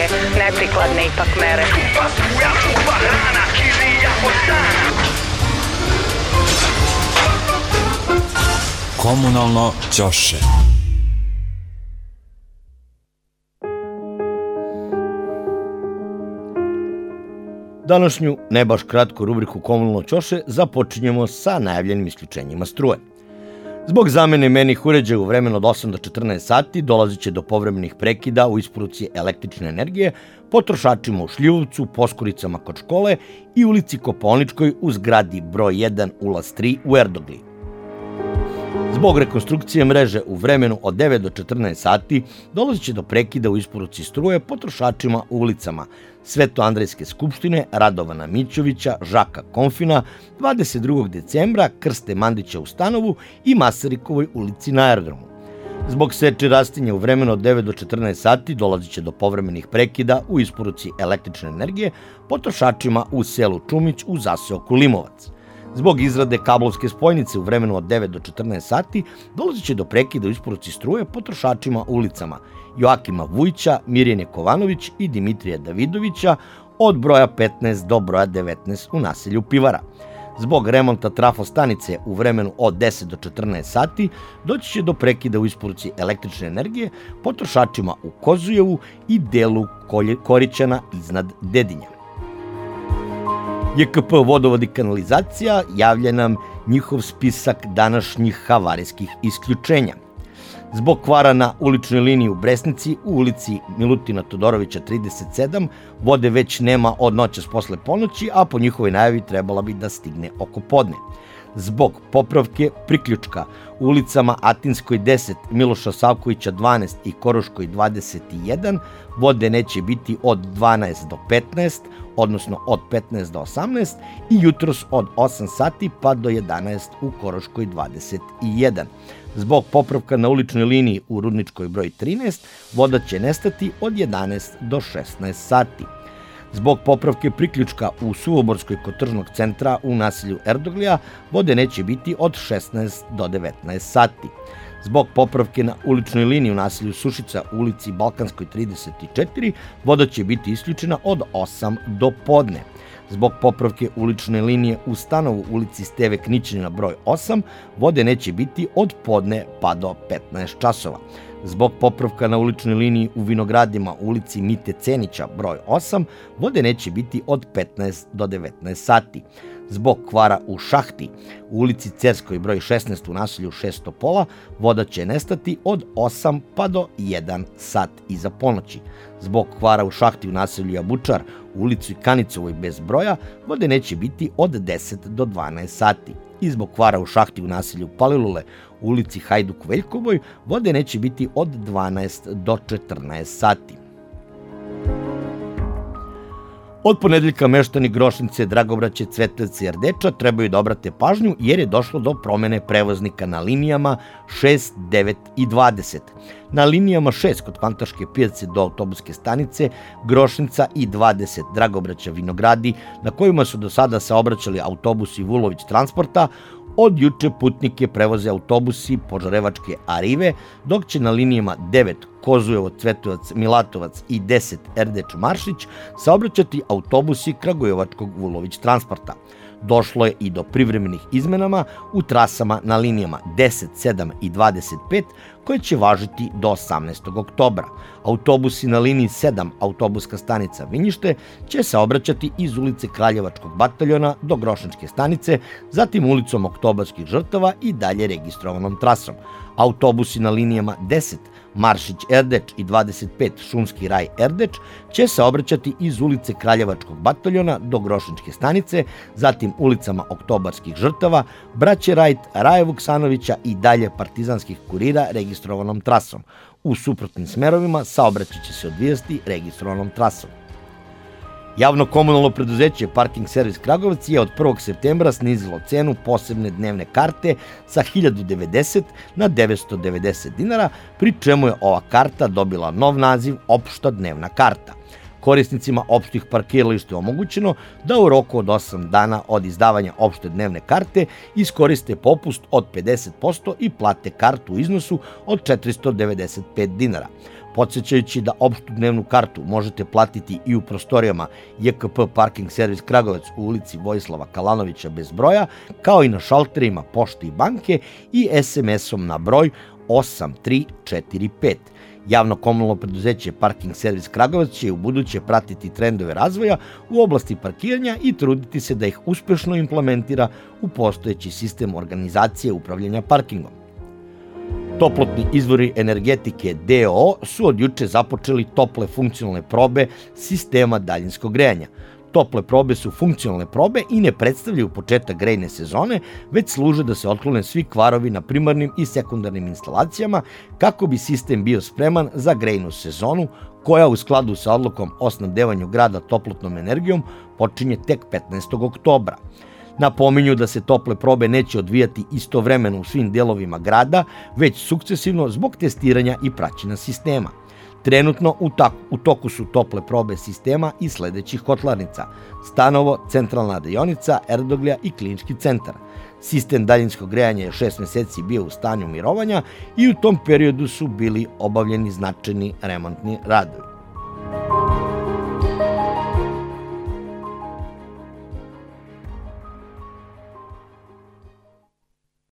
neprikladne ipak mere. Komunalno ćoše. Današnju, ne baš kratku rubriku Komunalno ćoše započinjemo sa najavljenim isključenjima struje. Zbog zamene menih uređaja u vremenu od 8 do 14 sati dolazit će do povremenih prekida u isporuci električne energije potrošačima u Šljivovcu, Poskuricama kod škole i ulici Kopaoničkoj u zgradi broj 1 ulaz 3 u Erdogliji. Zbog rekonstrukcije mreže u vremenu od 9 do 14 sati dolazit će do prekida u isporuci struje potrošačima u ulicama Sveto Andrejske skupštine, Radovana Mićovića, Žaka Konfina, 22. decembra, Krste Mandića u Stanovu i Masarikovoj ulici na aerodromu. Zbog seče rastinja u vremenu od 9 do 14 sati dolazit će do povremenih prekida u isporuci električne energije potrošačima u selu Čumić u zaseoku Limovac. Zbog izrade kablovske spojnice u vremenu od 9 do 14 sati dolazit će do prekida u isporuci struje potrošačima u ulicama Joakima Vujića, Mirjane Kovanović i Dimitrija Davidovića od broja 15 do broja 19 u naselju Pivara. Zbog remonta trafostanice u vremenu od 10 do 14 sati doći će do prekida u isporuci električne energije potrošačima u Kozujevu i delu Korićana iznad Dedinja. JKP Vodovod i kanalizacija javlja nam njihov spisak današnjih havarijskih isključenja. Zbog kvara na uličnoj liniji u Bresnici u ulici Milutina Todorovića 37 vode već nema od noćas posle ponoći, a po njihovoj najavi trebala bi da stigne oko podne. Zbog popravke priključka u ulicama Atinskoj 10, Miloša Savkovića 12 i Koroškoj 21 vode neće biti od 12 do 15, odnosno od 15 do 18 i jutros od 8 sati pa do 11 u Koroškoj 21. Zbog popravka na uličnoj liniji u Rudničkoj broj 13 voda će nestati od 11 do 16 sati. Zbog popravke priključka u Suvoborskoj kod tržnog centra u naselju Erdoglija vode neće biti od 16 do 19 sati. Zbog popravke na uličnoj liniji u naselju Sušica u ulici Balkanskoj 34 voda će biti isključena od 8 do podne. Zbog popravke ulične linije u Stanovu ulici Steve Knićanina broj 8 vode neće biti od podne pa do 15 časova. Zbog popravka na uličnoj liniji u Vinogradima u ulici Mite Cenića broj 8 vode neće biti od 15 do 19 sati. Zbog kvara u šahti u ulici Cerskoj broj 16 u naselju Šestopola voda će nestati od 8 pa do 1 sat iza ponoći. Zbog kvara u šahti u naselju Jabučar u ulici Kanicovoj bez broja vode neće biti od 10 do 12 sati. I zbog kvara u šahti u naselju Palilule u ulici Hajduk Veljkovoj vode neće biti od 12 do 14 sati. Od ponedeljka meštani Grošnice, Dragobraće, Cvetevca i Ardeča trebaju da obrate pažnju jer je došlo do promene prevoznika na linijama 6, 9 i 20. Na linijama 6 kod Kvantaške pijace do autobuske stanice Grošnica i 20 Dragobraća Vinogradi, na kojima su do sada saobraćali autobusi Vulović transporta, od juče putnike prevoze autobusi Požarevačke Arive, dok će na linijama 9 Kozujevo, Cvetovac, Milatovac i 10 Erdeč Maršić saobraćati autobusi Kragujevačkog Vulović transporta. Došlo je i do privremenih izmenama u trasama na linijama 10, 7 i 25 koje će važiti do 18. oktobra. Autobusi na liniji 7 autobuska stanica Vinjište će saobraćati iz ulice Kraljevačkog bataljona do Grošničke stanice, zatim ulicom Oktobarskih žrtava i dalje registrovanom trasom. Autobusi na linijama 10 Maršić Erdeč i 25 Šumski raj Erdeč će saobraćati iz ulice Kraljevačkog bataljona do Grošničke stanice, zatim ulicama Oktobarskih žrtava, Braće Rajt, Raje Vuksanovića i dalje Partizanskih kurira registrovanom trasom. U suprotnim smerovima saobraćaj će se odvijati registrovanom trasom. Javno komunalno preduzeće Parking servis Kragujevac je od 1. septembra snizilo cenu posebne dnevne karte sa 1090 na 990 dinara, pri čemu je ova karta dobila nov naziv opšta dnevna karta. Korisnicima opštih parkirališta je omogućeno da u roku od 8 dana od izdavanja opšte dnevne karte iskoriste popust od 50% i plate kartu u iznosu od 495 dinara. Podsjećajući da opštu dnevnu kartu možete platiti i u prostorijama JKP Parking Servis Kragujevac u ulici Vojislava Kalanovića bez broja, kao i na šalterima pošte i banke i SMS-om na broj 8345. Javno komunalno preduzeće Parking Servis Kragujevac će u buduće pratiti trendove razvoja u oblasti parkiranja i truditi se da ih uspešno implementira u postojeći sistem organizacije upravljanja parkingom. Toplotni izvori energetike DOO su od juče započeli tople funkcionalne probe sistema daljinskog grejanja. Tople probe su funkcionalne probe i ne predstavljaju početak grejne sezone, već služe da se otklone svi kvarovi na primarnim i sekundarnim instalacijama kako bi sistem bio spreman za grejnu sezonu, koja u skladu sa odlukom o snabdevanju grada toplotnom energijom počinje tek 15. oktobra. Napominju da se tople probe neće odvijati istovremeno u svim delovima grada, već sukcesivno zbog testiranja i praćenja sistema. Trenutno u toku su tople probe sistema iz sledećih kotlarnica: Stanovo, Centralna rajonica, Erdoglja i Klinički centar. Sistem daljinskog grejanja je 6 meseci bio u stanju mirovanja i u tom periodu su bili obavljeni značajni remontni radovi.